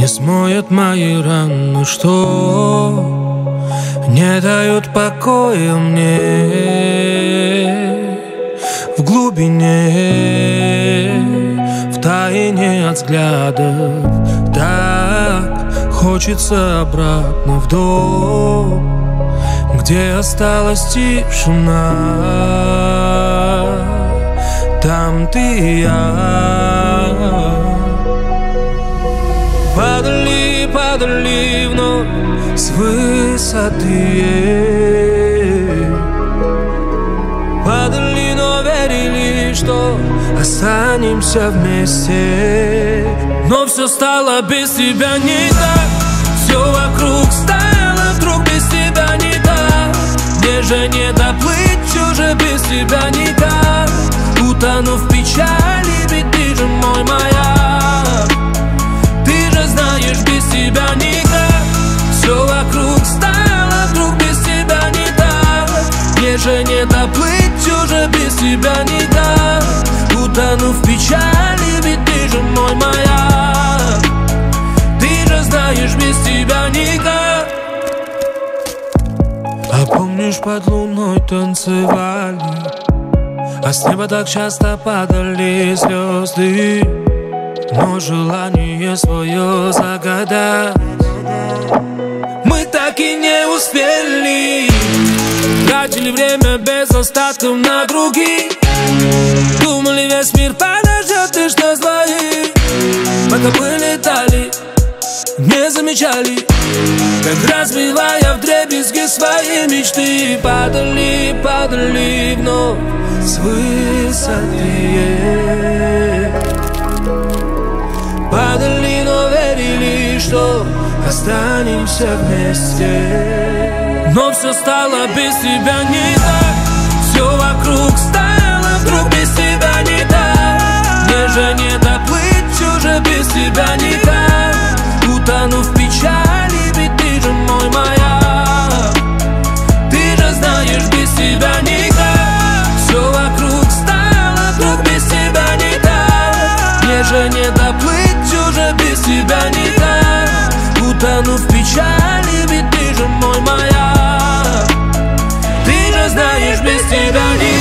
не смоет мои раны, что не дают покоя мне. В глубине, в тайне от взглядов, так хочется обратно в дом, где осталась тишина. Там ты и я. Падали вновь с высоты. Падали, но верили, что останемся вместе. Но все стало без тебя не так. Все вокруг стало вдруг без тебя не так. Мне же не доплыть чуже без тебя никак. Утону в печали, ведь ты же мой маяк. Ты же знаешь, без тебя никак. Все вокруг стало вдруг без тебя не так. Мне же не доплыть чуже без тебя никак. Утону в печали, ведь ты же мой маяк. Ты же знаешь, без тебя никак. А помнишь, под луной танцевали, а с неба так часто падали звезды. Но желание свое загадать мы так и не успели. Тратили время без остатков на других. Думали, весь мир подождет лишь нас двоих. Пока мы летали, не замечали, как разбивая вдребезги свои мечты. Падали вновь с высоты. Падали, но верили, что останемся вместе. Но все стало без тебя не так. Все вокруг стало вдруг без тебя не так. Мне же не доплыть чуже без тебя никак. Утону в печали, ведь ты же мой маяк. Ты же знаешь, без тебя никак. Все вокруг стало вдруг без тебя не так. Мне же не доплыть чуже без тебя никак. Утону в печали, ведь ты же мой маяк. Ты же знаешь, без тебя никак.